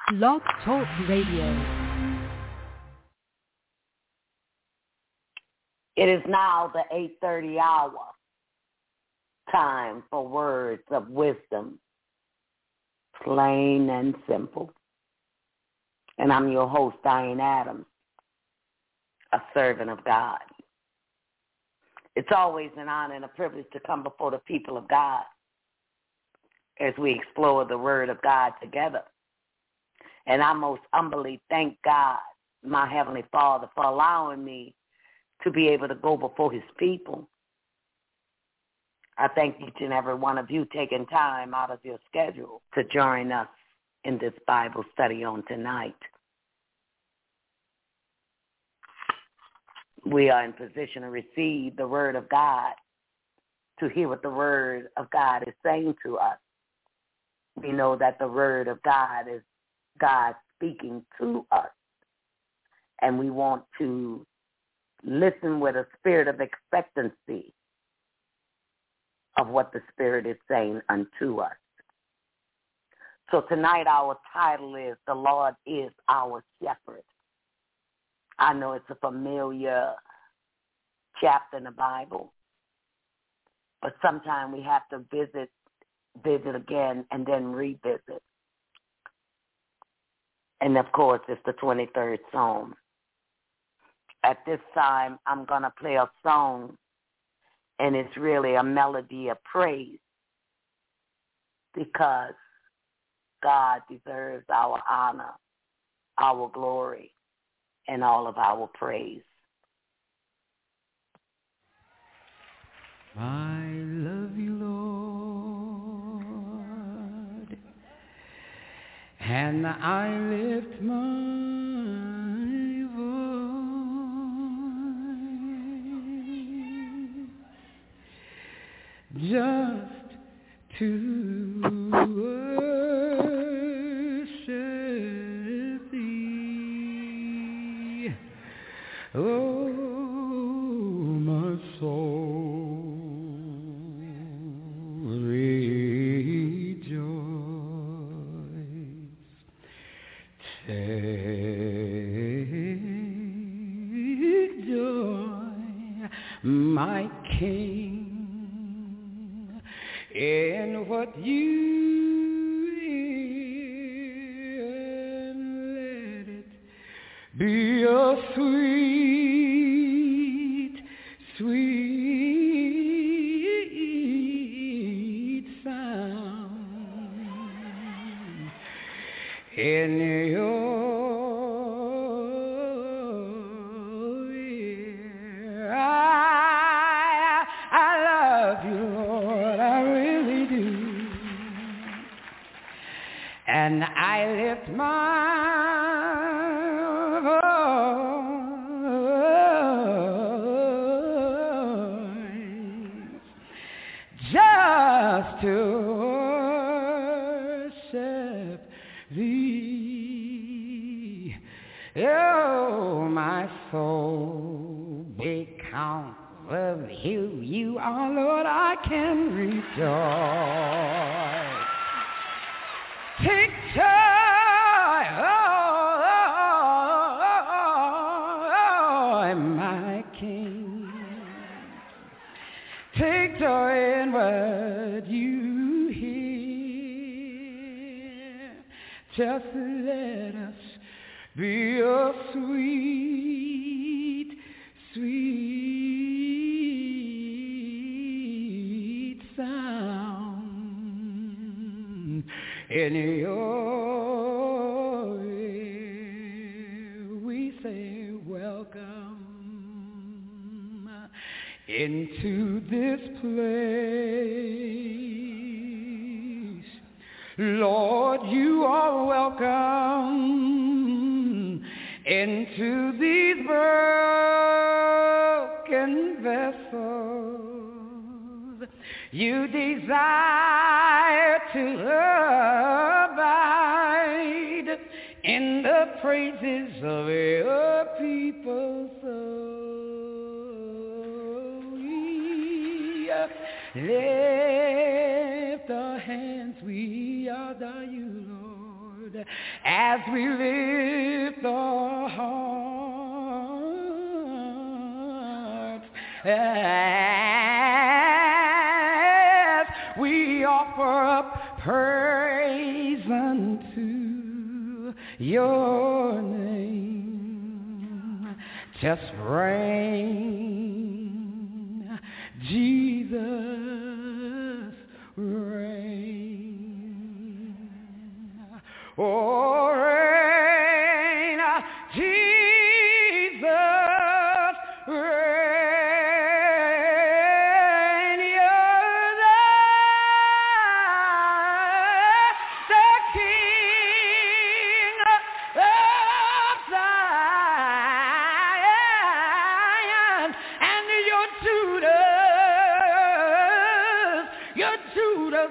Blog Talk Radio. It is now the 8:30 hour. Time for words of wisdom, plain and simple. And I'm your host, Diane Adams, a servant of God. It's always an honor and a privilege to come before the people of God as we explore the Word of God together. And I most humbly thank God, my Heavenly Father, for allowing me to be able to go before His people. I thank each and every one of you taking time out of your schedule to join us in this Bible study on tonight. We are in position to receive the Word of God, to hear what the Word of God is saying to us. We know that the Word of God is God speaking to us, and we want to listen with a spirit of expectancy of what the Spirit is saying unto us. So tonight our title is The Lord is Our Shepherd. I know it's a familiar chapter in the Bible, but sometimes we have to visit again and then revisit. And of course, it's the 23rd Psalm. At this time, I'm going to play a song, and it's really a melody of praise because God deserves our honor, our glory, and all of our praise. I love you, Lord, and I lift my voice just to worship Thee. Oh, my soul, rejoice. Take joy, my King, in what you hear, and let it be a sweet, sweet sound in your ear. I love you, Lord, I really do. And I lift my just to worship Thee. Oh, my soul, because of who you are, Lord, I can rejoice. Take joy, oh, my King. Take joy in what you hear. Just let us be a sweet, sweet sound in your ear. We say welcome into this place. Lord, you are welcome into these broken vessels. You desire to abide in the praises of your people. So we lift our hands, we adore you, Lord. as we lift our hearts, as we offer up praise unto your name. Just reign, Jesus, reign. Oh, reign, Jesus, reign. You're the King of Zion, and your Judah's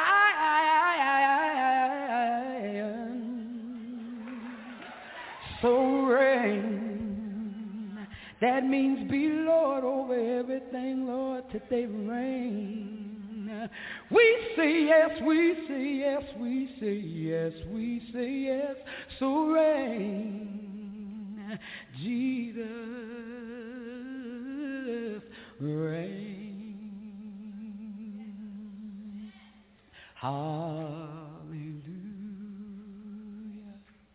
lion. So reign, that means be Lord over everything, Lord, today reign. We say yes, we say yes, we say yes, we say yes, so reign, Jesus, reign. Hallelujah.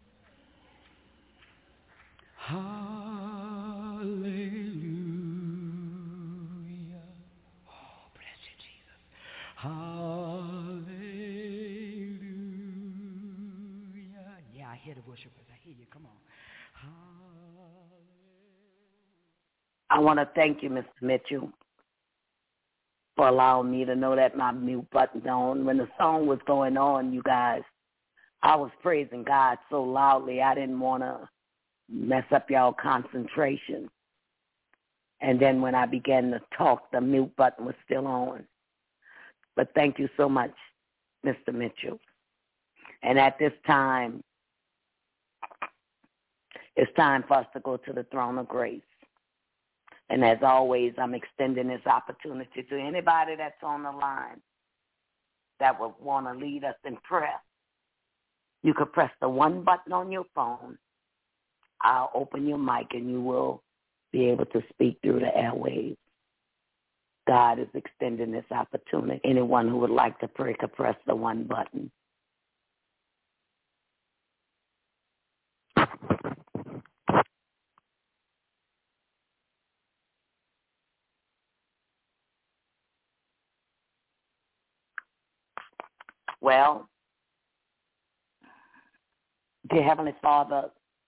Hallelujah. Oh, bless you, Jesus. Hallelujah. Yeah, I hear the worshipers. I hear you. Come on. I want to thank you, Mr. Mitchell, for allowing me to know that my mute button's on. When the song was going on, you guys, I was praising God so loudly I didn't want to mess up y'all concentration. And then when I began to talk, the mute button was still on. But thank you so much, Mr. Mitchell. And at this time, it's time for us to go to the throne of grace. And as always, I'm extending this opportunity to anybody that's on the line that would want to lead us in prayer. You could press the one button on your phone. I'll open your mic and you will be able to speak through the airwaves. God is extending this opportunity. Anyone who would like to pray could press the one button. Well, dear Heavenly Father,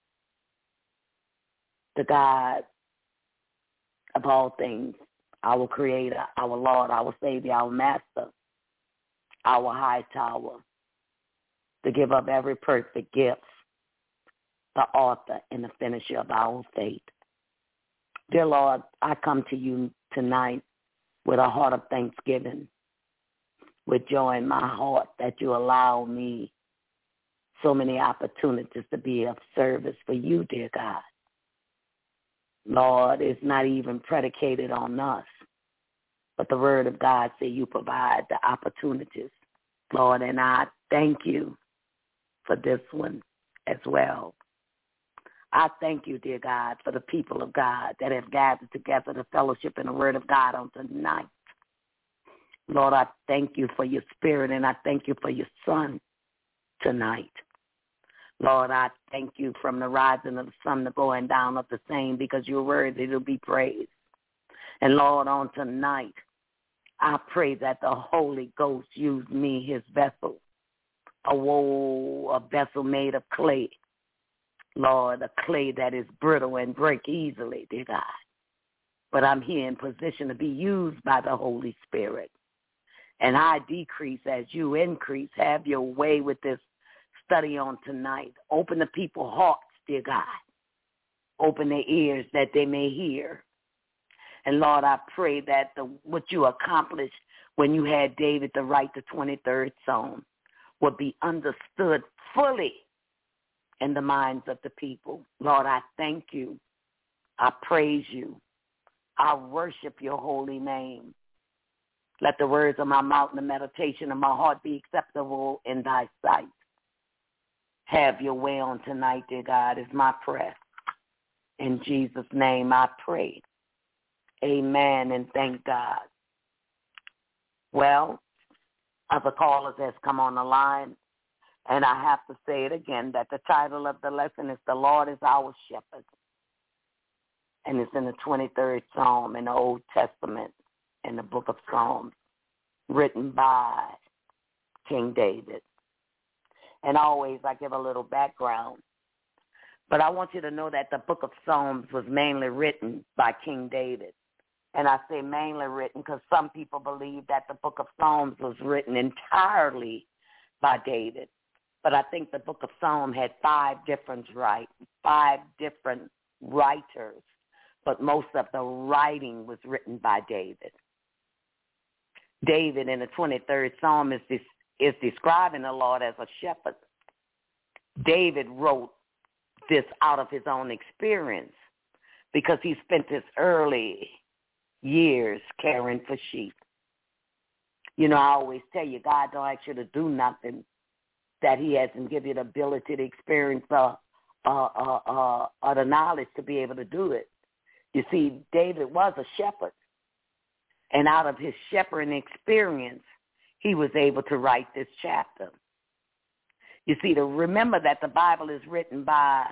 the God of all things, our Creator, our Lord, our Savior, our Master, our high tower, the giver of every perfect gift, the author and the finisher of our faith. Dear Lord, I come to you tonight with a heart of thanksgiving, with joy in my heart that you allow me so many opportunities to be of service for you, dear God. Lord, it's not even predicated on us, but the word of God says you provide the opportunities, Lord, and I thank you for this one as well. I thank you, dear God, for the people of God that have gathered together to fellowship in the word of God on tonight. Lord, I thank you for your spirit, and I thank you for your son tonight. Lord, I thank you from the rising of the sun to going down of the same, because you're worthy to be praised. And Lord, on tonight, I pray that the Holy Ghost use me, his vessel, a vessel made of clay. Lord, a clay that is brittle and break easily, dear God. But I'm here in position to be used by the Holy Spirit. And I decrease as you increase. Have your way with this study on tonight. Open the people's hearts, dear God. Open their ears that they may hear. And Lord, I pray that what you accomplished when you had David to write the 23rd Psalm would be understood fully in the minds of the people. Lord, I thank you. I praise you. I worship your holy name. Let the words of my mouth and the meditation of my heart be acceptable in thy sight. Have your way on tonight, dear God, is my prayer. In Jesus' name I pray. Amen, and thank God. Well, other callers has come on the line, and I have to say it again, that the title of the lesson is The Lord is Our Shepherd. And it's in the 23rd Psalm in the Old Testament, in the book of Psalms, written by King David. And always I give a little background. But I want you to know that the book of Psalms was mainly written by King David. And I say mainly written because some people believe that the book of Psalms was written entirely by David. But I think the book of Psalms had five different writers. But most of the writing was written by David. David in the 23rd Psalm is describing the Lord as a shepherd. David wrote this out of his own experience because he spent his early years caring for sheep. You know, I always tell you, God don't ask you to do nothing that he hasn't given you the ability to experience or the knowledge to be able to do it. You see, David was a shepherd, and out of his shepherding experience, he was able to write this chapter. You see, to remember that the Bible is written by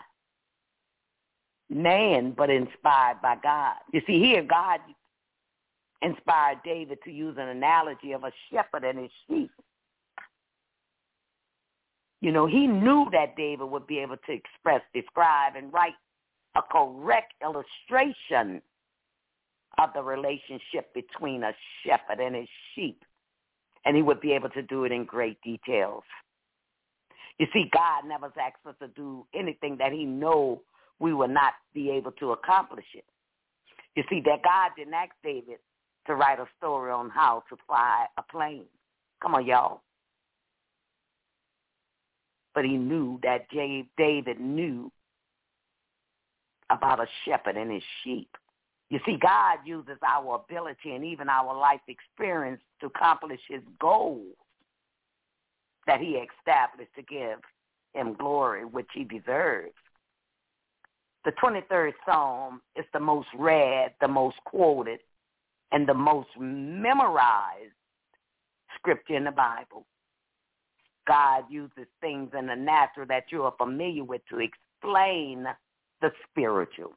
man, but inspired by God. You see, here God inspired David to use an analogy of a shepherd and his sheep. You know, he knew that David would be able to express, describe, and write a correct illustration of the relationship between a shepherd and his sheep. And he would be able to do it in great details. You see, God never asks us to do anything that he know we will not be able to accomplish it. You see, that God didn't ask David to write a story on how to fly a plane. Come on, y'all. But he knew that David knew about a shepherd and his sheep. You see, God uses our ability and even our life experience to accomplish his goals that he established to give him glory, which he deserves. The 23rd Psalm is the most read, the most quoted, and the most memorized scripture in the Bible. God uses things in the natural that you are familiar with to explain the spiritual,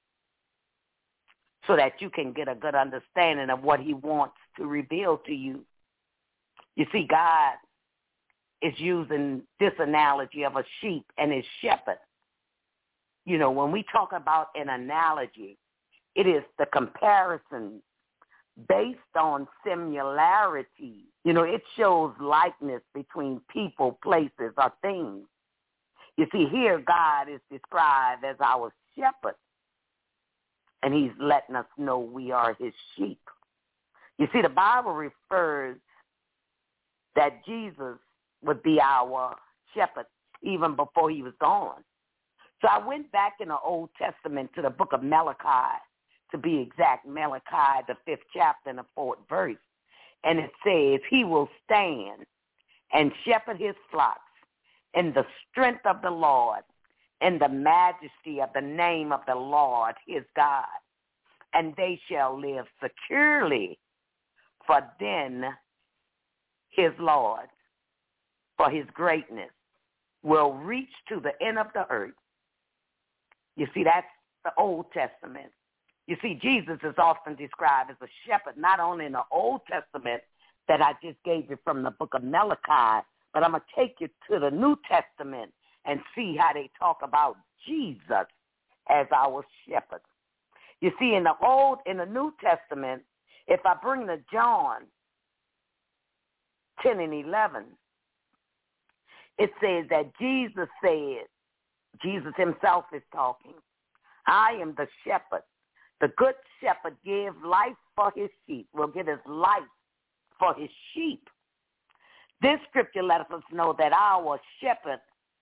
so that you can get a good understanding of what he wants to reveal to you. You see, God is using this analogy of a sheep and his shepherd. You know, when we talk about an analogy, it is the comparison based on similarity. You know, it shows likeness between people, places, or things. You see, here God is described as our shepherd, and he's letting us know we are his sheep. You see, the Bible refers that Jesus would be our shepherd even before he was gone. So I went back in the Old Testament to the book of Malachi, to be exact, Malachi, the 5th chapter and the 4th verse. And it says, he will stand and shepherd his flocks in the strength of the Lord, in the majesty of the name of the Lord his God. And they shall live securely, for then his Lord, for his greatness, will reach to the end of the earth. You see, that's the Old Testament. You see, Jesus is often described as a shepherd, not only in the Old Testament that I just gave you from the book of Malachi, but I'm going to take you to the New Testament and see how they talk about Jesus as our shepherd. You see, in the New Testament, if I bring to John 10 and 11, it says that Jesus said, Jesus himself is talking, I am the shepherd. The good shepherd gives life for his sheep, will give his life for his sheep. This scripture lets us know that our shepherd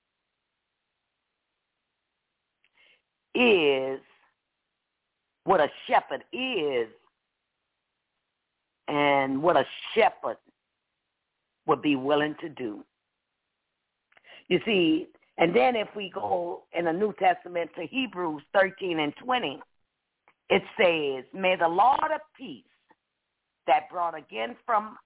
is what a shepherd is and what a shepherd would be willing to do. You see, And then if we go in the New Testament to Hebrews 13 and 20, it says, may the Lord of peace that brought again from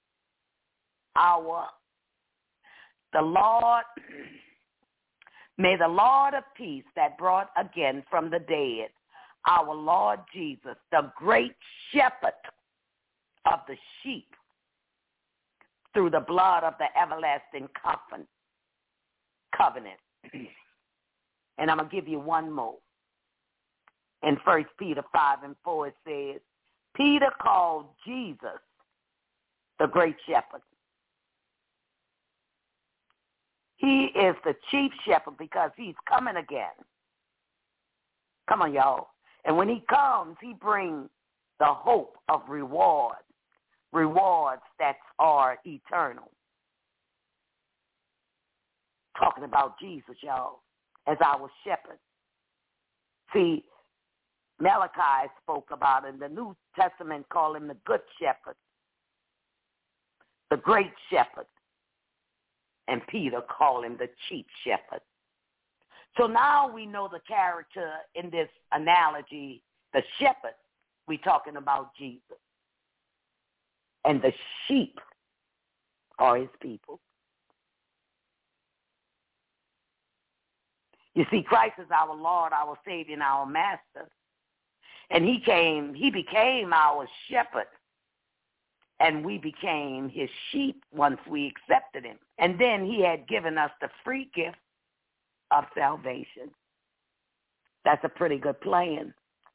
may the Lord of peace that brought again from the dead our Lord Jesus, the great shepherd of the sheep, through the blood of the everlasting covenant. And I'm going to give you one more. In 1 Peter 5 and 4, it says, Peter called Jesus the great shepherd. He is the chief shepherd because he's coming again. Come on, y'all. And when he comes, he brings the hope of rewards that are eternal. Talking about Jesus, y'all, as our shepherd. See, Malachi spoke about it. The New Testament called him the good shepherd, the great shepherd. And Peter called him the chief shepherd. So now we know the character in this analogy, the shepherd. We're talking about Jesus. And the sheep are his people. You see, Christ is our Lord, our Savior, and our Master. And he became our shepherd. And we became his sheep once we accepted him. And then he had given us the free gift of salvation. That's a pretty good plan.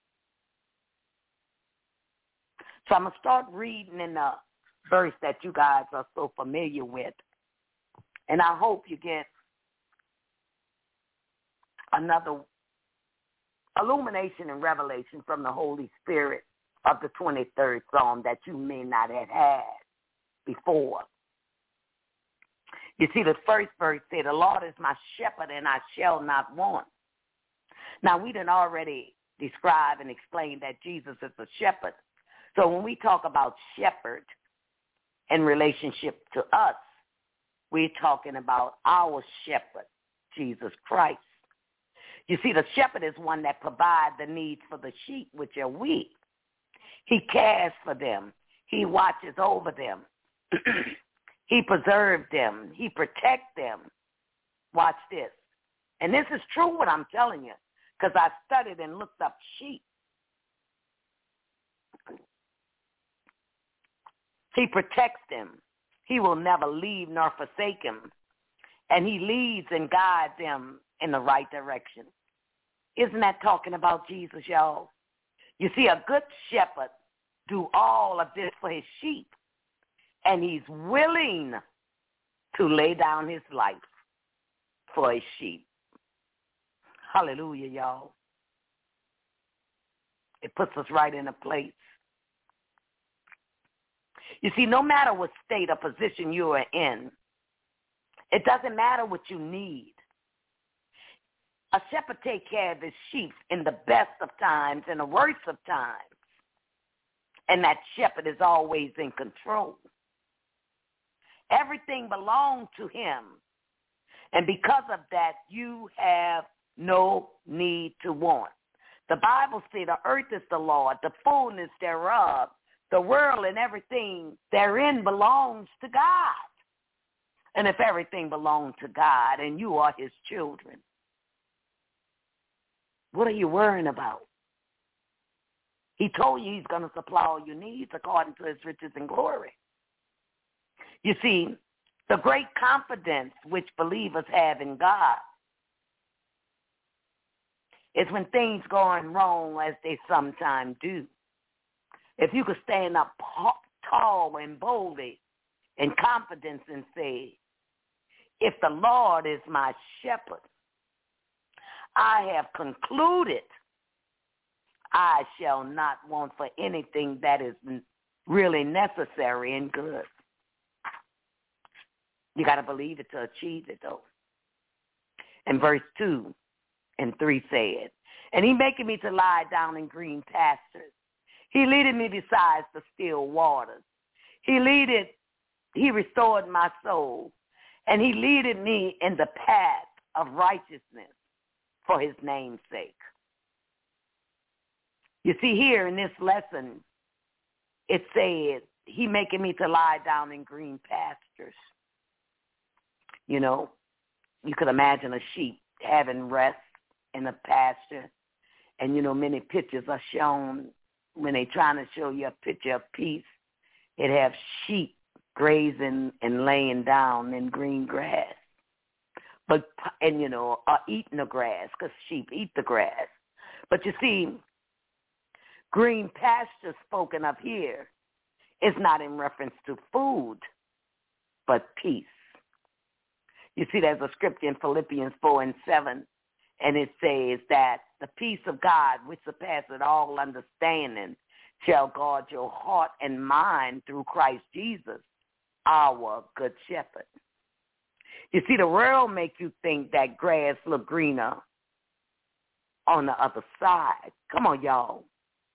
So I'm going to start reading in the verse that you guys are so familiar with. And I hope you get another illumination and revelation from the Holy Spirit of the 23rd Psalm that you may not have had before. You see, the first verse said, the Lord is my shepherd and I shall not want. Now, we done already described and explained that Jesus is a shepherd. So when we talk about shepherd in relationship to us, we're talking about our shepherd, Jesus Christ. You see, the shepherd is one that provides the needs for the sheep, which are we. He cares for them. He watches over them. He preserves them. He protects them. Watch this. And this is true what I'm telling you, because I studied and looked up sheep. He protects them. He will never leave nor forsake them. And he leads and guides them in the right direction. Isn't that talking about Jesus, y'all? You see, a good shepherd do all of this for his sheep, and he's willing to lay down his life for his sheep. Hallelujah, y'all. It puts us right in a place. You see, no matter what state or position you are in, it doesn't matter what you need. A shepherd takes care of his sheep in the best of times and the worst of times. And that shepherd is always in control. Everything belongs to him. And because of that, you have no need to want. The Bible says the earth is the Lord, the fullness thereof, the world and everything therein belongs to God. And if everything belongs to God and you are his children, what are you worrying about? He told you he's going to supply all your needs according to his riches and glory. You see, the great confidence which believers have in God is when things going wrong as they sometimes do. If you could stand up tall and boldly in confidence and say, if the Lord is my shepherd, I have concluded I shall not want for anything that is really necessary and good. You got to believe it to achieve it, though. And verse 2 and 3 said, and he maketh me to lie down in green pastures. He leadeth me beside the still waters. He restored my soul, and he leadeth me in the path of righteousness for his name's sake. You see, here in this lesson, it says, he making me to lie down in green pastures. You know, you could imagine a sheep having rest in a pasture. And, you know, many pictures are shown when they're trying to show you a picture of peace. It have sheep grazing and laying down in green grass. And, you know, eating the grass, because sheep eat the grass. But you see, green pasture spoken of here is not in reference to food, but peace. You see, there's a scripture in Philippians 4:7, and it says that the peace of God, which surpasses all understanding, shall guard your heart and mind through Christ Jesus, our good shepherd. You see, the world makes you think that grass look greener on the other side. Come on, y'all.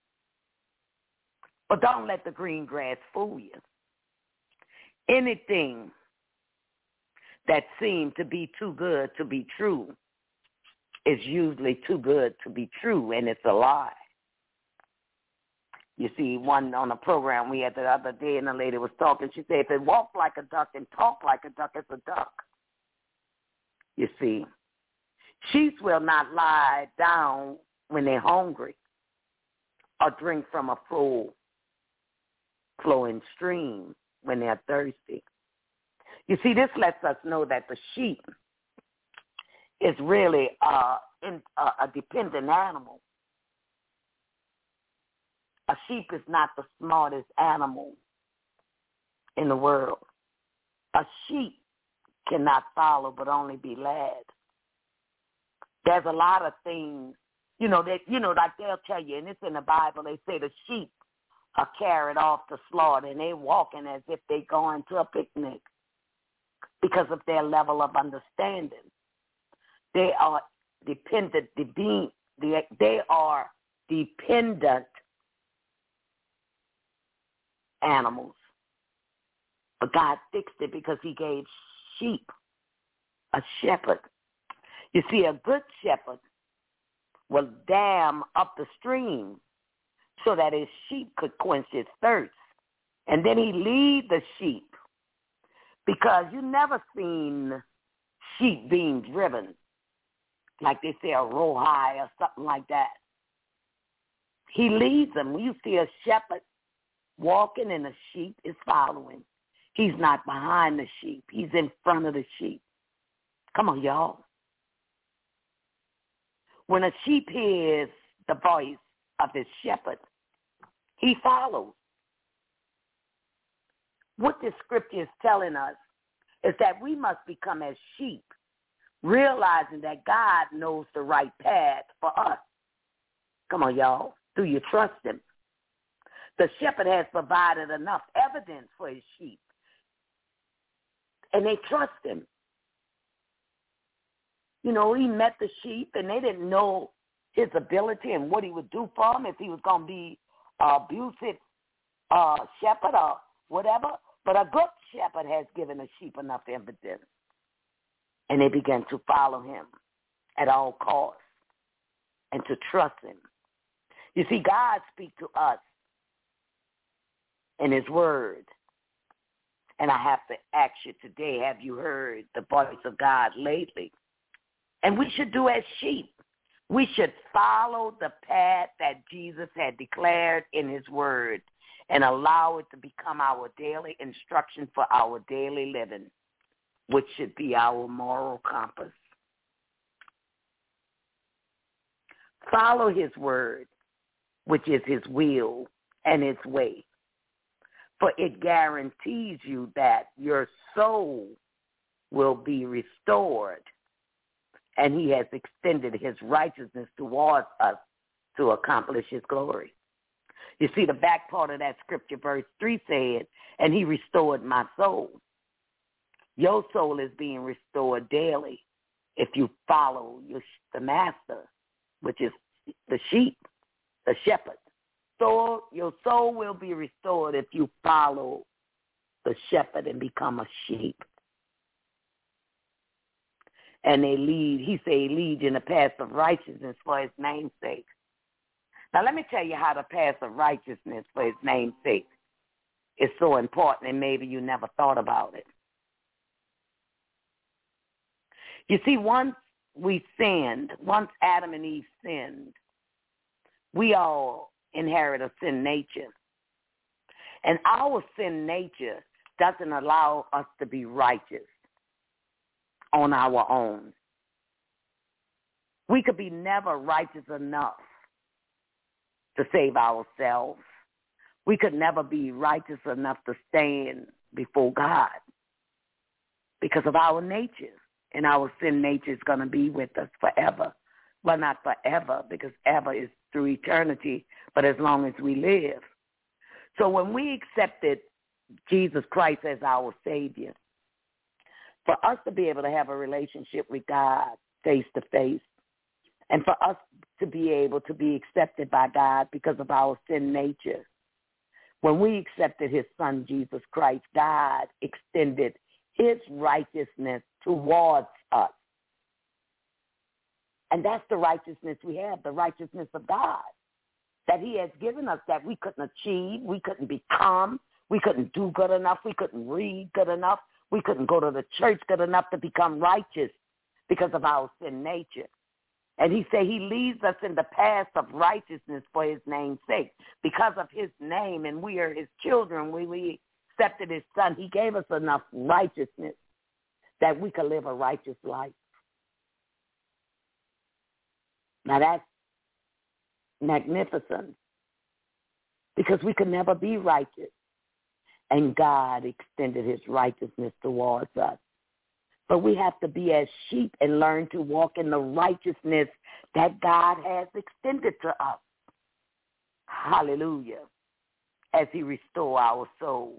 But don't let the green grass fool you. Anything that seems to be too good to be true is usually too good to be true, and it's a lie. You see, one on a program we had the other day, and the lady was talking. She said, if it walks like a duck and talk like a duck, it's a duck. You see, sheep will not lie down when they're hungry or drink from a full flowing stream when they're thirsty. You see, this lets us know that the sheep is really a dependent animal. A sheep is not the smartest animal in the world. A sheep cannot follow but only be led. There's a lot of things, like they'll tell you, and it's in the Bible, they say the sheep are carried off to slaughter, and they're walking as if they're going to a picnic because of their level of understanding. They are dependent. They are dependent animals. But God fixed it because he gave sheep a shepherd. You see, a good shepherd will dam up the stream so that his sheep could quench his thirst. And then he lead the sheep, because you never seen sheep being driven, like they say a rawhide or something like that. He leads them. When you see a shepherd walking and the sheep is following, he's not behind the sheep. He's in front of the sheep. Come on, y'all. When a sheep hears the voice of his shepherd, he follows. What this scripture is telling us is that we must become as sheep, realizing that God knows the right path for us. Come on, y'all. Do you trust him? The shepherd has provided enough evidence for his sheep, and they trust him. You know, he met the sheep, and they didn't know his ability and what he would do for them, if he was going to be an abusive shepherd or whatever. But a good shepherd has given the sheep enough evidence, and they began to follow him at all costs and to trust him. You see, God speaks to us in his word. And I have to ask you today, have you heard the voice of God lately? And we should do as sheep. We should follow the path that Jesus had declared in his word and allow it to become our daily instruction for our daily living, which should be our moral compass. Follow his word, which is his will and his way, for it guarantees you that your soul will be restored, and he has extended his righteousness towards us to accomplish his glory. You see, the back part of that scripture, verse 3 said, and he restored my soul. Your soul is being restored daily if you follow the master, which is the sheep, the shepherd. So your soul will be restored if you follow the shepherd and become a sheep. And they lead, he said, lead in the path of righteousness for his name's sake. Now, let me tell you how the path of righteousness for his name's sake is so important, and maybe you never thought about it. You see, once we sinned, once Adam and Eve sinned, we all inherit a sin nature. And our sin nature doesn't allow us to be righteous on our own. We could be never righteous enough to save ourselves. We could never be righteous enough to stand before God because of our nature. And our sin nature is going to be with us forever. Well, not forever, because ever is through eternity, but as long as we live. So when we accepted Jesus Christ as our Savior, for us to be able to have a relationship with God face to face, and for us to be able to be accepted by God because of our sin nature, when we accepted his son, Jesus Christ, God extended his righteousness towards us. And that's the righteousness we have, the righteousness of God, that he has given us that we couldn't achieve, we couldn't become, we couldn't do good enough, we couldn't read good enough, we couldn't go to the church good enough to become righteous because of our sin nature. And he said he leads us in the path of righteousness for his name's sake. Because of his name, and we are his children, we accepted his son, he gave us enough righteousness that we could live a righteous life. Now that's magnificent, because we could never be righteous. And God extended his righteousness towards us. But we have to be as sheep and learn to walk in the righteousness that God has extended to us. Hallelujah. As he restored our soul.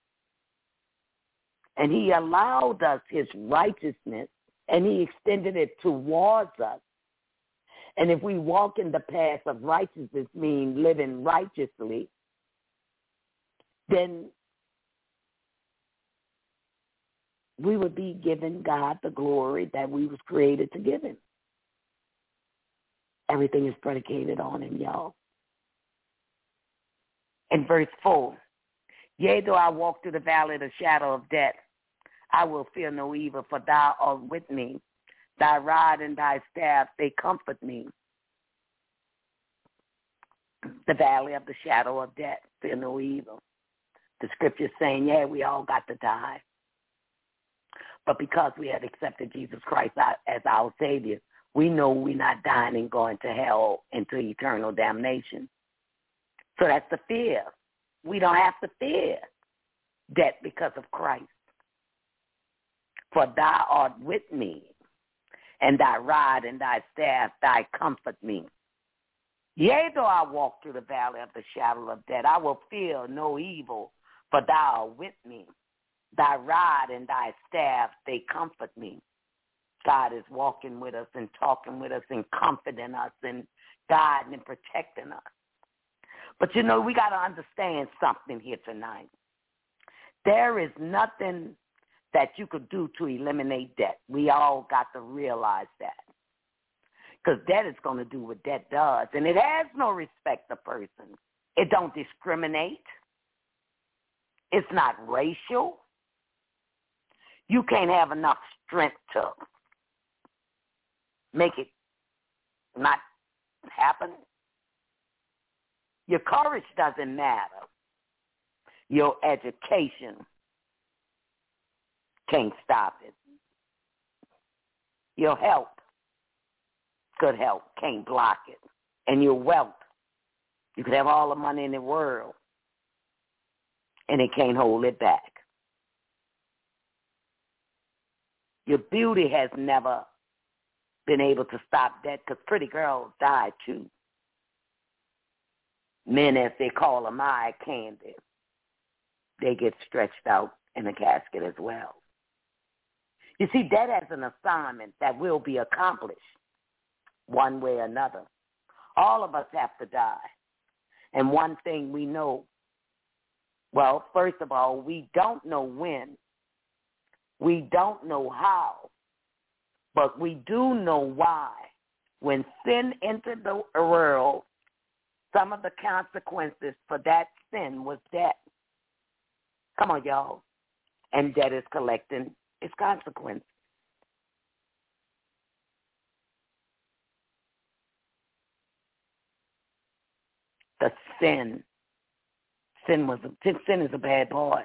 And he allowed us his righteousness, and he extended it towards us. And if we walk in the path of righteousness, meaning living righteously, then we would be giving God the glory that we was created to give him. Everything is predicated on him, y'all. In verse 4, yea, though I walk through the valley of the shadow of death, I will fear no evil, for thou art with me. Thy rod and thy staff, they comfort me. The valley of the shadow of death, fear no evil. The scripture's saying, yeah, we all got to die. But because we have accepted Jesus Christ as our Savior, we know we're not dying and going to hell into eternal damnation. So that's the fear. We don't have to fear death because of Christ. For thou art with me, and thy rod and thy staff, thy comfort me. Yea, though I walk through the valley of the shadow of death, I will fear no evil, for thou art with me. Thy rod and thy staff, they comfort me. God is walking with us and talking with us and comforting us and guiding and protecting us. But, you know, we got to understand something here tonight. There is nothing that you could do to eliminate debt. We all got to realize that. Because debt is going to do what debt does. And it has no respect of person. It don't discriminate. It's not racial. You can't have enough strength to make it not happen. Your courage doesn't matter. Your education can't stop it. Your health, good health, can't block it. And your wealth, you could have all the money in the world, and it can't hold it back. Your beauty has never been able to stop that, because pretty girls die too. Men, as they call them, eye candy, they get stretched out in a casket as well. You see, that has an assignment that will be accomplished one way or another. All of us have to die. And one thing we know, well, first of all, we don't know when. We don't know how. But we do know why. When sin entered the world, some of the consequences for that sin was debt. Come on, y'all. And debt is collecting its consequences. The sin is a bad boy.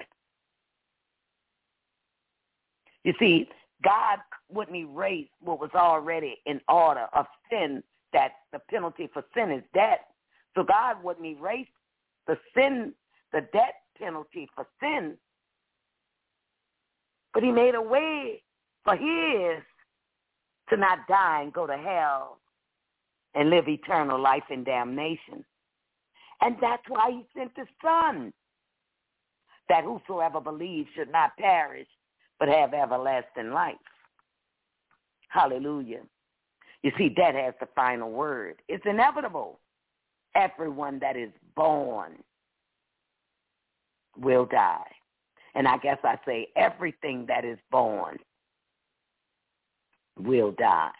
You see, God wouldn't erase what was already in order of sin, that the penalty for sin is debt. So God wouldn't erase the debt penalty for sin, but he made a way for his to not die and go to hell and live eternal life in damnation. And that's why he sent his son, that whosoever believes should not perish, but have everlasting life. Hallelujah. You see, that has the final word. It's inevitable. Everyone that is born will die. And I guess I say everything that is born will die.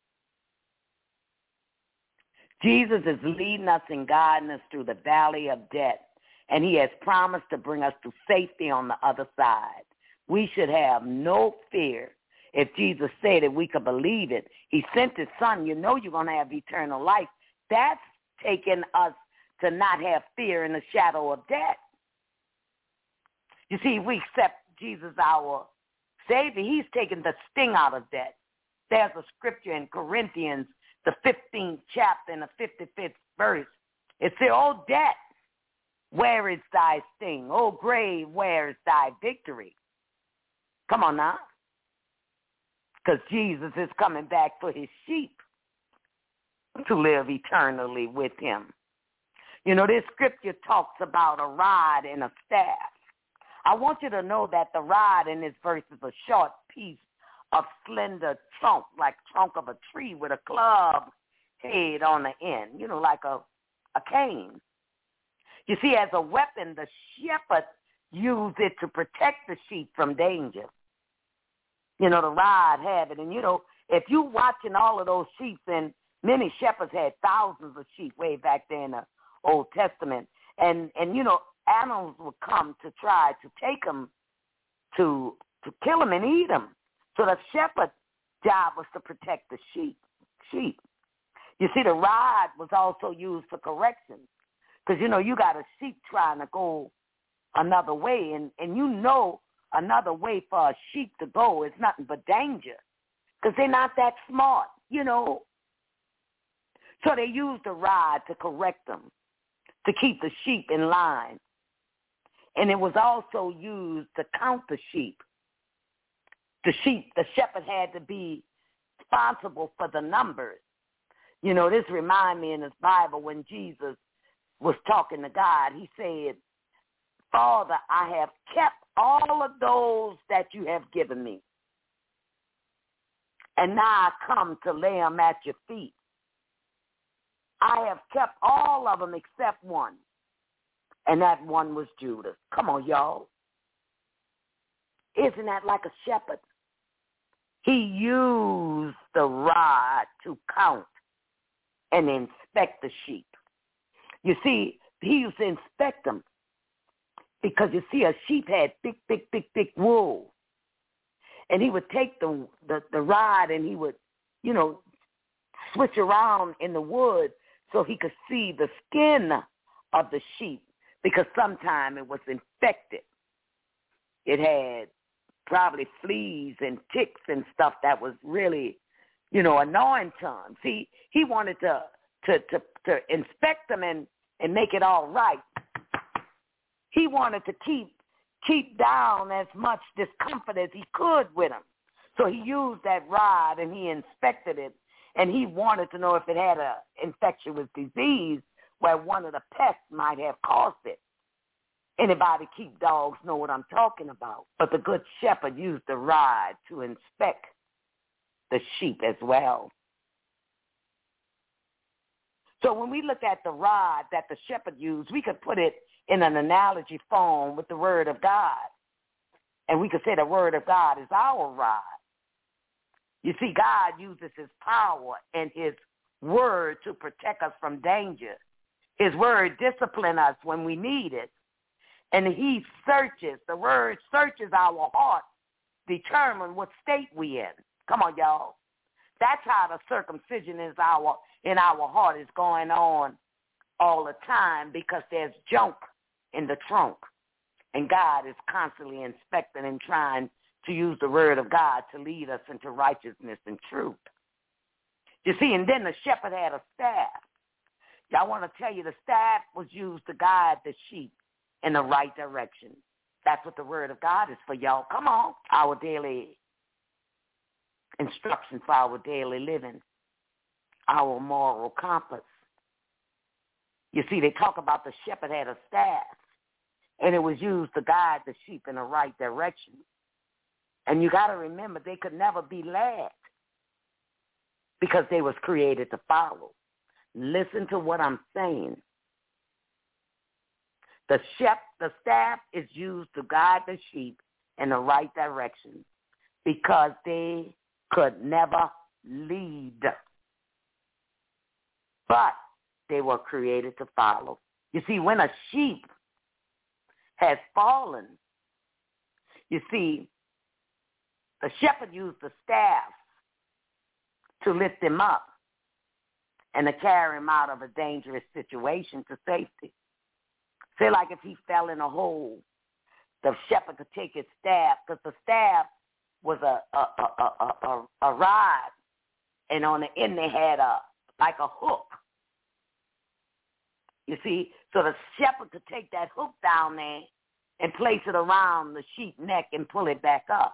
Jesus is leading us and guiding us through the valley of death, and he has promised to bring us to safety on the other side. We should have no fear. If Jesus said it, we could believe it. He sent his son. You know you're going to have eternal life. That's taken us to not have fear in the shadow of death. You see, if we accept Jesus our Savior, he's taken the sting out of death. There's a scripture in Corinthians, the 15th chapter and the 55th verse. It says, "O death, where is thy sting? O grave, where is thy victory?" Come on now. Because Jesus is coming back for his sheep to live eternally with him. You know, this scripture talks about a rod and a staff. I want you to know that the rod in this verse is a short piece of slender trunk, like trunk of a tree with a club head on the end, you know, like a cane. You see, as a weapon, the shepherd used it to protect the sheep from danger. You know, the rod had it. And, you know, if you watching all of those sheep, and many shepherds had thousands of sheep way back there in the Old Testament. And you know, animals would come to try to take them, to kill them and eat them. So the shepherd's job was to protect the sheep. You see, the rod was also used for correction. Because, you know, you got a sheep trying to go another way, and you know another way for a sheep to go is nothing but danger, because they're not that smart, you know. So they used the rod to correct them, to keep the sheep in line. And it was also used to count the sheep. The shepherd had to be responsible for the numbers. You know, this reminds me in this Bible when Jesus was talking to God, he said, "Father, I have kept all of those that you have given me. And now I come to lay them at your feet. I have kept all of them except one. And that one was Judas." Come on, y'all. Isn't that like a shepherd? He used the rod to count and inspect the sheep. You see, he used to inspect them because, you see, a sheep had thick wool. And he would take the rod and he would, you know, switch around in the wood so he could see the skin of the sheep, because sometimes it was infected. It had probably fleas and ticks and stuff that was really, you know, annoying to him. See, he wanted to inspect them and make it all right. He wanted to keep down as much discomfort as he could with them. So he used that rod and he inspected it, and he wanted to know if it had an infectious disease where one of the pests might have caused it. Anybody keep dogs know what I'm talking about. But the good shepherd used the rod to inspect the sheep as well. So when we look at the rod that the shepherd used, we could put it in an analogy form with the word of God. And we could say the word of God is our rod. You see, God uses his power and his word to protect us from danger. His word disciplines us when we need it. And he searches, the word searches our heart, determine what state we in. Come on, y'all. That's how the circumcision in our heart is going on all the time, because there's junk in the trunk. And God is constantly inspecting and trying to use the word of God to lead us into righteousness and truth. You see, and then the shepherd had a staff. Y'all want to tell you, the staff was used to guide the sheep in the right direction. That's what the word of God is for, y'all. Come on. Our daily instruction for our daily living, our moral compass. You see, they talk about the shepherd had a staff, and it was used to guide the sheep in the right direction. And you got to remember, they could never be led because they was created to follow. Listen to what I'm saying. The staff is used to guide the sheep in the right direction because they could never lead. But they were created to follow. You see, when a sheep has fallen, you see, the shepherd used the staff to lift him up and to carry him out of a dangerous situation to safety. Say like if he fell in a hole, the shepherd could take his staff, because the staff was a rod, and on the end they had like a hook. You see, so the shepherd could take that hook down there and place it around the sheep neck and pull it back up.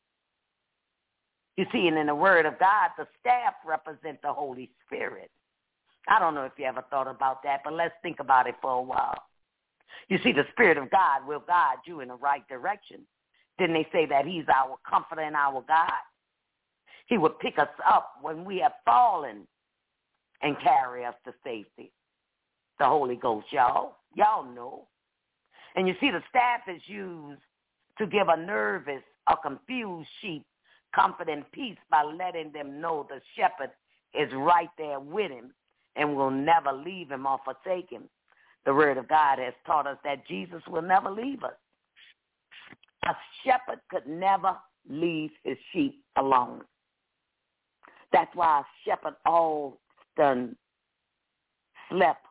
You see, and in the word of God, the staff represents the Holy Spirit. I don't know if you ever thought about that, but let's think about it for a while. You see, the Spirit of God will guide you in the right direction. Didn't they say that he's our comforter and our God? He would pick us up when we have fallen and carry us to safety. The Holy Ghost, y'all. Y'all know. And you see, the staff is used to give a nervous or confused sheep comfort and peace by letting them know the shepherd is right there with him and will never leave him or forsake him. The word of God has taught us that Jesus will never leave us. A shepherd could never leave his sheep alone. That's why a shepherd often slept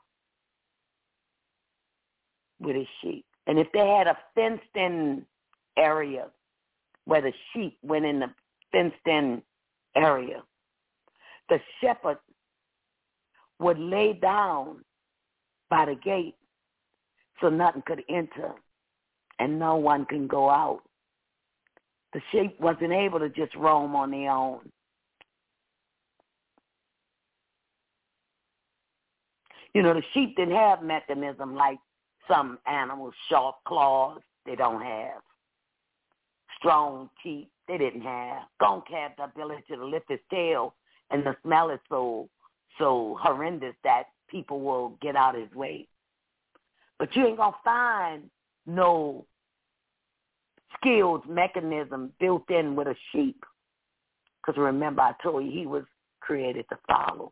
with his sheep. And if they had a fenced-in area where the sheep went in the fenced-in area, the shepherd would lay down by the gate so nothing could enter and no one can go out. The sheep wasn't able to just roam on their own. You know, the sheep didn't have mechanism like some animals, sharp claws, they don't have. Strong teeth, they didn't have. Skunk had the ability to lift his tail, and the smell is so horrendous that people will get out his way. But you ain't going to find no skilled mechanism built in with a sheep. Because remember, I told you he was created to follow.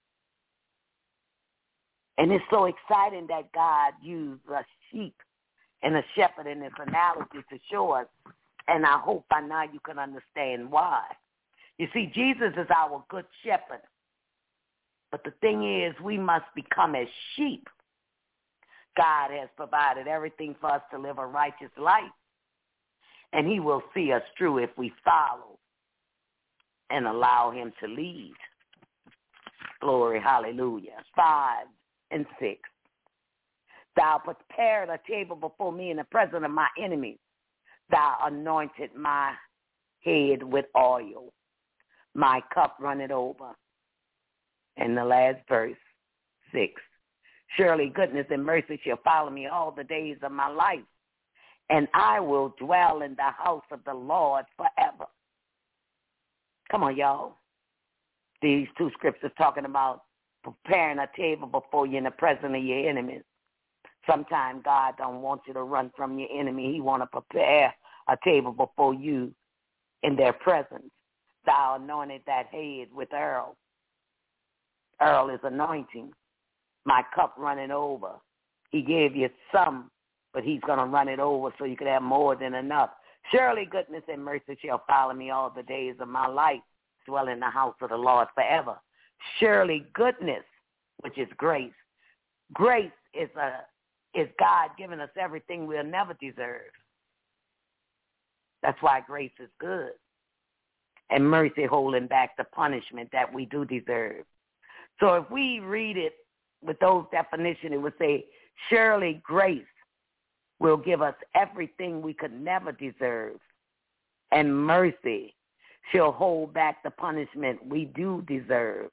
And it's so exciting that God used a sheep and a shepherd in this analogy to show us. And I hope by now you can understand why. You see, Jesus is our good shepherd. But the thing is, we must become as sheep. God has provided everything for us to live a righteous life. And he will see us through if we follow and allow him to lead. Glory, hallelujah. 5 and 6. Thou prepared a table before me in the presence of my enemies. Thou anointed my head with oil. My cup runneth over. And the last verse, 6. Surely goodness and mercy shall follow me all the days of my life, and I will dwell in the house of the Lord forever. Come on, y'all. These two scriptures talking about preparing a table before you in the presence of your enemies. Sometimes God don't want you to run from your enemy. He want to prepare a table before you in their presence. Thou anointed that head with oil. Oil is anointing. My cup running over. He gave you some, but he's going to run it over so you could have more than enough. Surely goodness and mercy shall follow me all the days of my life, dwell in the house of the Lord forever. Surely goodness, which is grace. Grace is God giving us everything we'll never deserve. That's why grace is good. And mercy holding back the punishment that we do deserve. So if we read it with those definitions, it would say, surely grace will give us everything we could never deserve. And mercy shall hold back the punishment we do deserve.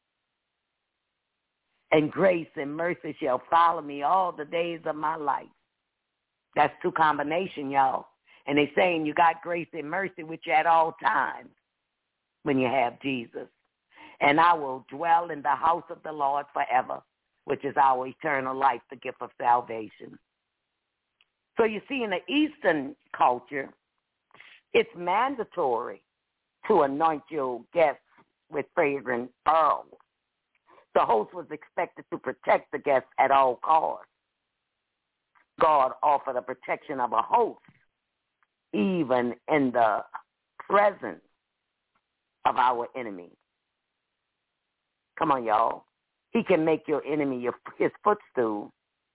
And grace and mercy shall follow me all the days of my life. That's two combinations, y'all. And they're saying you got grace and mercy with you at all times when you have Jesus. And I will dwell in the house of the Lord forever, which is our eternal life, the gift of salvation. So you see, in the Eastern culture, it's mandatory to anoint your guests with fragrant oil. The host was expected to protect the guests at all costs. God offered the protection of a host, even in the presence of our enemy. Come on, y'all. He can make your enemy his footstool.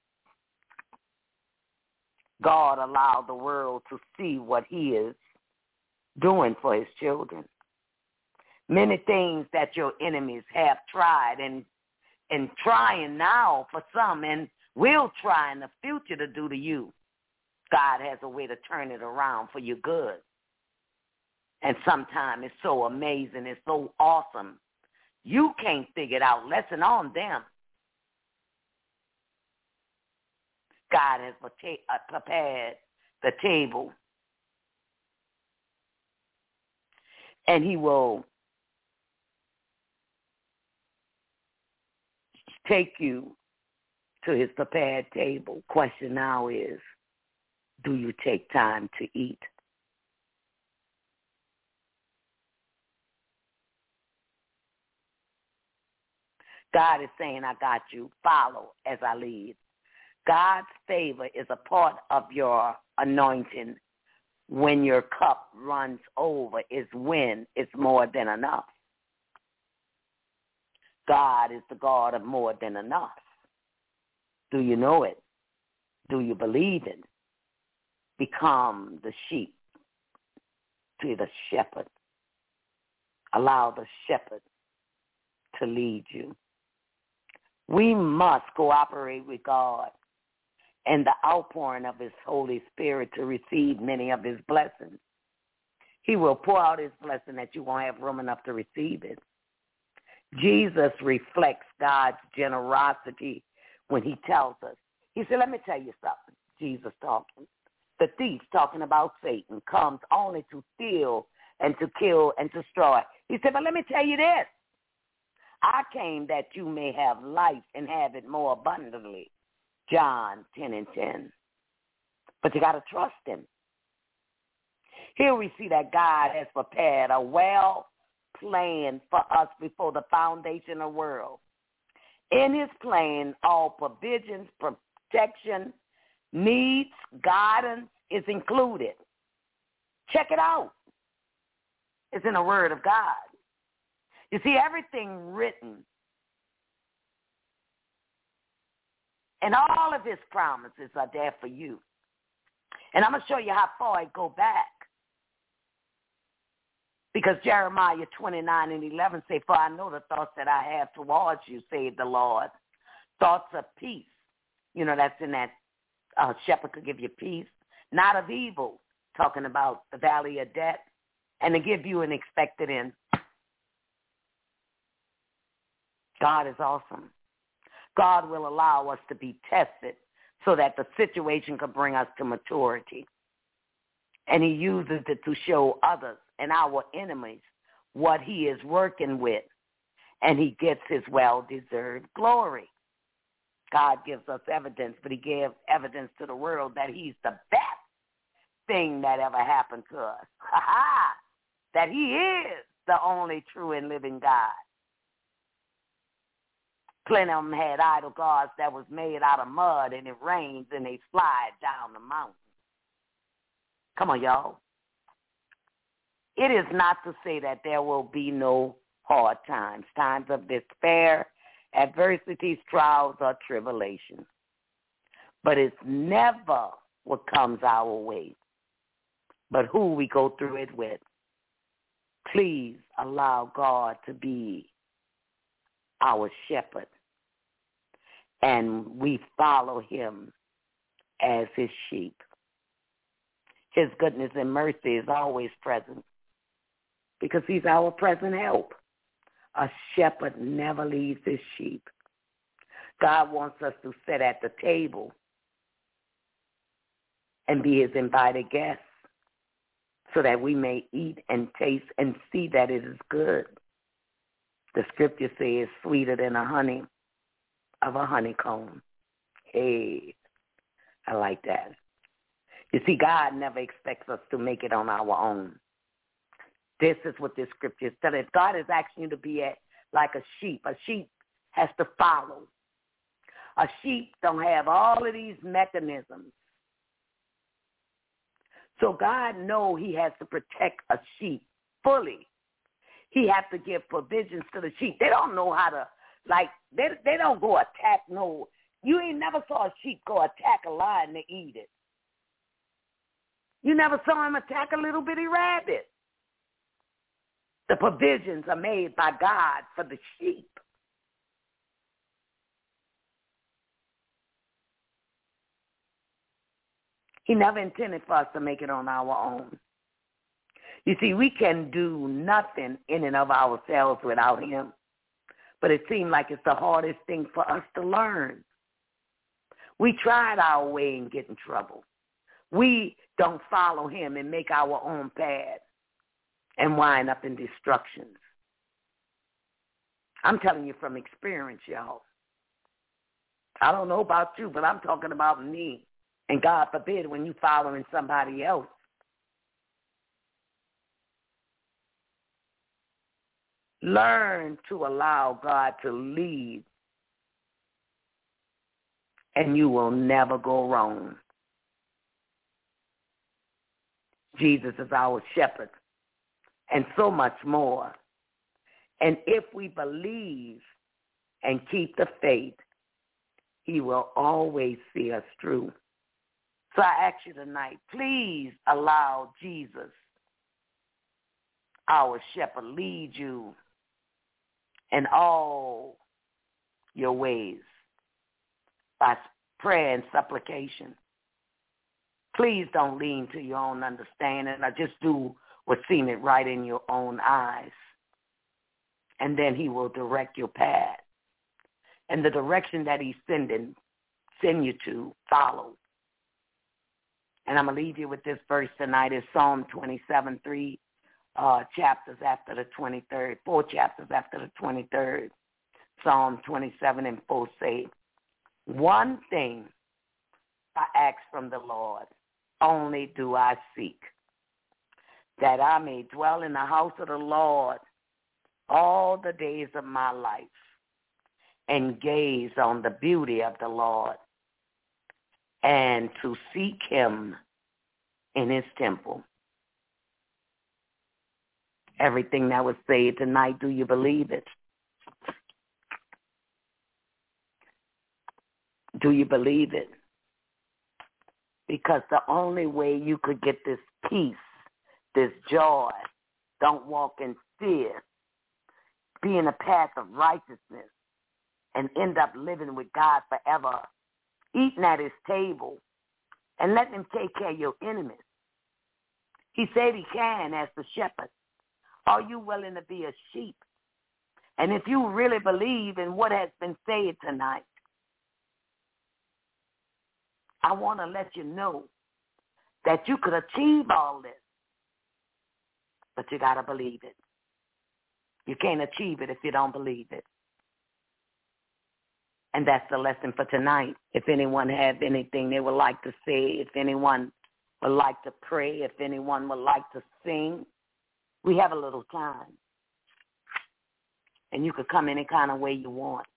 God allowed the world to see what he is doing for his children. Many things that your enemies have tried and trying now for some and will try in the future to do to you, God has a way to turn it around for your good. And sometimes it's so amazing, it's so awesome. You can't figure it out. Lesson on them. God has prepared the table. And he will take you to his prepared table. Question now is, do you take time to eat? God is saying, I got you. Follow as I lead. God's favor is a part of your anointing. When your cup runs over is when it's more than enough. God is the God of more than enough. Do you know it? Do you believe it? Become the sheep to the shepherd. Allow the shepherd to lead you. We must cooperate with God and the outpouring of his Holy Spirit to receive many of his blessings. He will pour out his blessing that you won't have room enough to receive it. Jesus reflects God's generosity when he tells us. He said, let me tell you something. Jesus talking. The thief, talking about Satan, comes only to steal and to kill and to destroy. He said, but let me tell you this. I came that you may have life and have it more abundantly. John 10:10. But you got to trust him. Here we see that God has prepared a well plan for us before the foundation of the world. In his plan, all provisions, protection, needs, guidance is included. Check it out. It's in the Word of God. You see, everything written and all of his promises are there for you. And I'm going to show you how far I go back. Because Jeremiah 29:11 say, for I know the thoughts that I have towards you, saith the Lord. Thoughts of peace. You know, that's in that shepherd could give you peace. Not of evil, talking about the valley of death, and to give you an expected end. God is awesome. God will allow us to be tested so that the situation can bring us to maturity. And he uses it to show others and our enemies what he is working with. And he gets his well-deserved glory. God gives us evidence, but he gave evidence to the world that he's the best thing that ever happened to us. That he is the only true and living God. Plenty of them had idol gods that was made out of mud, and it rains, and they slide down the mountain. Come on, y'all. It is not to say that there will be no hard times, times of despair, adversities, trials, or tribulations. But it's never what comes our way, but who we go through it with. Please allow God to be our shepherd, and we follow him as his sheep. His goodness and mercy is always present because he's our present help. A shepherd never leaves his sheep. God wants us to sit at the table and be his invited guests so that we may eat and taste and see that it is good. The scripture says sweeter than a honey of a honeycomb. Hey, I like that. You see, God never expects us to make it on our own. This is what this scripture says. If God is asking you to be like a sheep has to follow. A sheep don't have all of these mechanisms. So God knows he has to protect a sheep fully. He has to give provisions to the sheep. They don't know how to, they don't go attack no. You ain't never saw a sheep go attack a lion to eat it. You never saw him attack a little bitty rabbit. The provisions are made by God for the sheep. He never intended for us to make it on our own. You see, we can do nothing in and of ourselves without him. But it seems like it's the hardest thing for us to learn. We tried our way and get in trouble. We don't follow him and make our own path and wind up in destructions. I'm telling you from experience, y'all. I don't know about you, but I'm talking about me. And God forbid when you following somebody else. Learn to allow God to lead, and you will never go wrong. Jesus is our shepherd, and so much more. And if we believe and keep the faith, he will always see us through. So I ask you tonight, please allow Jesus, our shepherd, lead you in all your ways by prayer and supplication. Please don't lean to your own understanding or just do what seemeth right in your own eyes. And then he will direct your path. And the direction that he's send you to, follow. And I'm going to leave you with this verse tonight. It's Psalm 27, 3 chapters after the 23rd, 4 chapters after the 23rd. Psalm 27 and 4 say, one thing I ask from the Lord, only do I seek, that I may dwell in the house of the Lord all the days of my life and gaze on the beauty of the Lord and to seek him in his temple. Everything that was said tonight, do you believe it? Do you believe it? Because the only way you could get this peace, this joy, don't walk in fear, be in a path of righteousness, and end up living with God forever, eating at his table, and letting him take care of your enemies. He said he can as the shepherd. Are you willing to be a sheep? And if you really believe in what has been said tonight, I want to let you know that you could achieve all this, but you got to believe it. You can't achieve it if you don't believe it. And that's the lesson for tonight. If anyone have anything they would like to say, if anyone would like to pray, if anyone would like to sing, we have a little time. And you could come any kind of way you want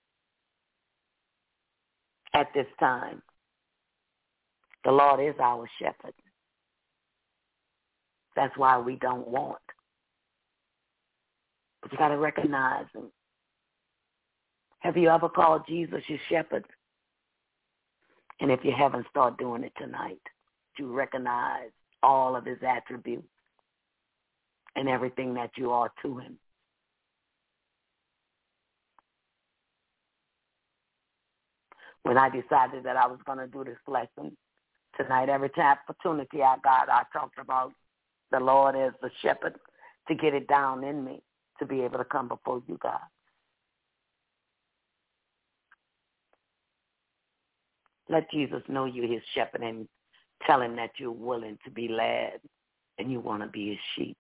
at this time. The Lord is our shepherd. That's why we don't want. But you got to recognize him. Have you ever called Jesus your shepherd? And if you haven't, start doing it tonight. To recognize all of his attributes and everything that you are to him. When I decided that I was going to do this lesson tonight, every opportunity I got, I talked about the Lord as the shepherd to get it down in me to be able to come before you, God. Let Jesus know you're his shepherd and tell him that you're willing to be led and you want to be his sheep.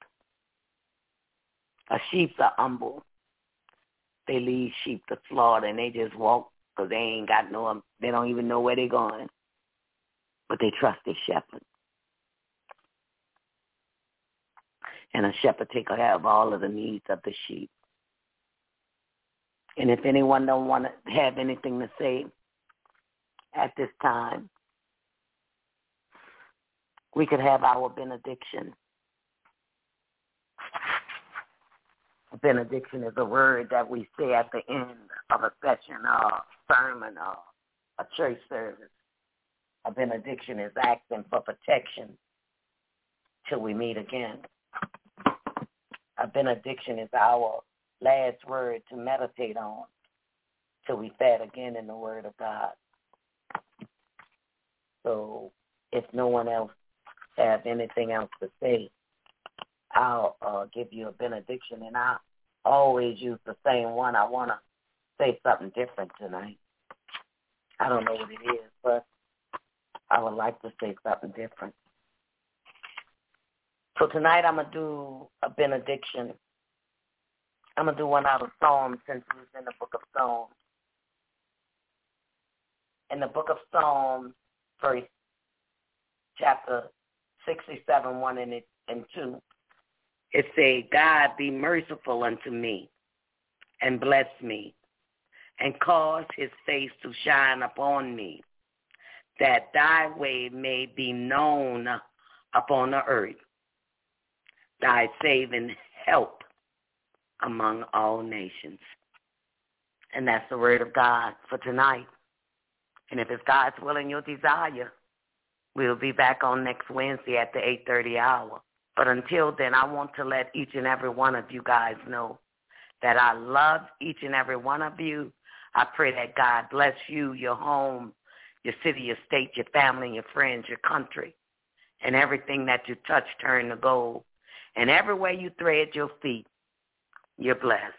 Sheep are humble. They lead sheep to slaughter and they just walk because they don't even know where they're going. But they trust their shepherd. And a shepherd take care of all of the needs of the sheep. And if anyone don't want to have anything to say at this time, we could have our benediction. A benediction is a word that we say at the end of a session or a sermon or a church service. A benediction is asking for protection till we meet again. A benediction is our last word to meditate on till we fed again in the Word of God. So if no one else have anything else to say, I'll give you a benediction, and I always use the same one. I want to say something different tonight. I don't know what it is, but I would like to say something different. So tonight I'm going to do a benediction. I'm going to do one out of Psalms since we was in the book of Psalms. In the book of Psalms, chapter 67, 1 and 2, it says, God be merciful unto me and bless me and cause his face to shine upon me, that thy way may be known upon the earth, thy saving help among all nations. And that's the word of God for tonight. And if it's God's will and your desire, we'll be back on next Wednesday at the 8:30 hour. But until then, I want to let each and every one of you guys know that I love each and every one of you. I pray that God bless you, your home, your city, your state, your family, your friends, your country, and everything that you touch turn to gold. And everywhere you thread your feet, you're blessed.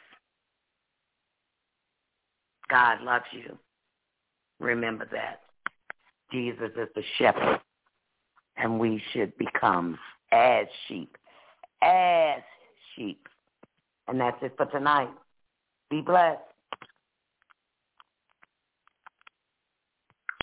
God loves you. Remember that. Jesus is the shepherd, and we should become as sheep. And that's it for tonight. Be blessed.